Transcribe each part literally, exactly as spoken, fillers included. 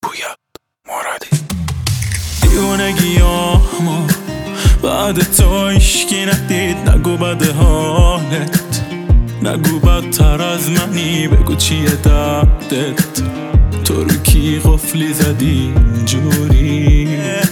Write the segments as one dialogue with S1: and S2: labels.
S1: پویا مرادی. دیوونگیامو بعد تو عشقی ندید، نگو بده حالت، نگو بدتر از منی، بگو چیه دردت، تو رو کی قفلی زدی اینجوری.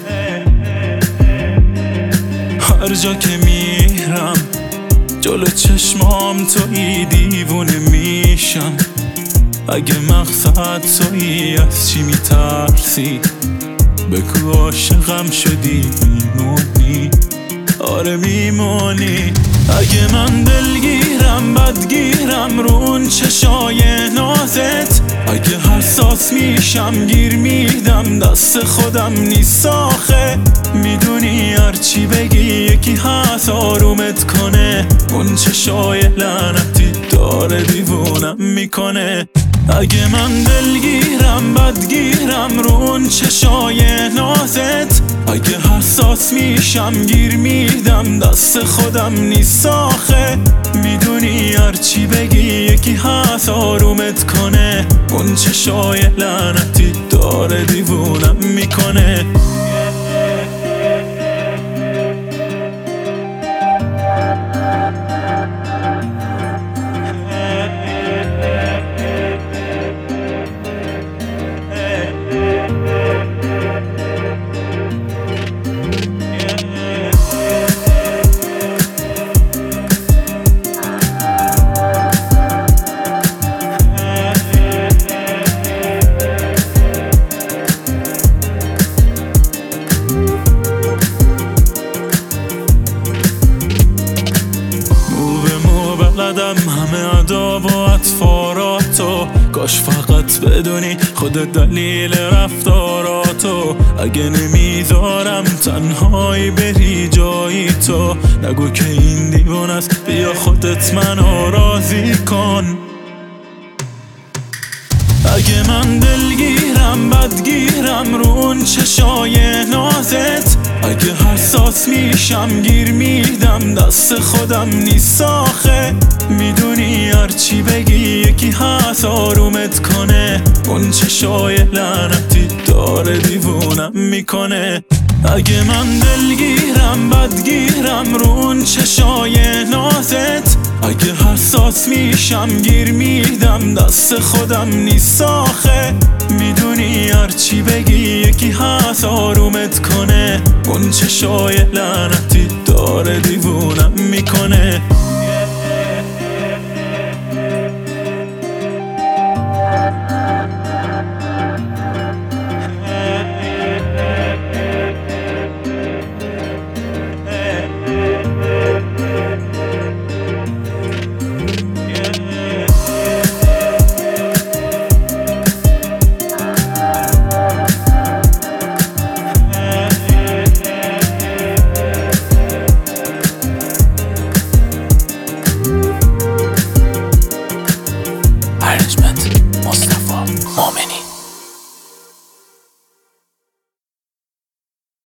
S1: هر جا که میرم جلو چشمام تویی، دیوونه میشم اگه مقصد تویی. از چی میترسی؟ بگو عاشقم شدی میمونی، آره میمونی. اگه من دلگیرم بدگیرم رو اون چشای نازت، اگه حساس میشم گیر میدم دست خودم نیست آخه. میدونی هرچی بگی یکی هست آرومت کنه، اون چشای لعنتی داره دیوونم میکنه. اگه من دلگیرم بدگیرم رو اون چشای نازت، اگه حساس میشم گیر میدم دست خودم نیست آخه. میدونی هرچی بگی یکی هست آرومت کنه، اون چشای لعنتی داره دیوونم میکنه. بلدم همه ادا و اطفاراتو، کاش فقط بدونی خودت دلیل رفتاراتو. اگه نمیذارم تنهایی بری جایی تو، نگو که این دیوان است، بیا خودت منو راضی کن. اگه من دلگیرم بدگیرم رو اون چشای نازت، اگه حساس میشم گیر میدم دست خودم نیست آخه. میدونی هرچی بگی یکی هست آرومت کنه، اون چشای لعنتی داره دیوونم میکنه. اگه من دلگیرم بدگیرم رو اون چشای نازت، اگه حساس میشم گیر میدم دست خودم نیست آخه. میدونی هرچی بگی یکی هست آرومت کنه، اون چشای لعنتی داره دیوونم میکنه.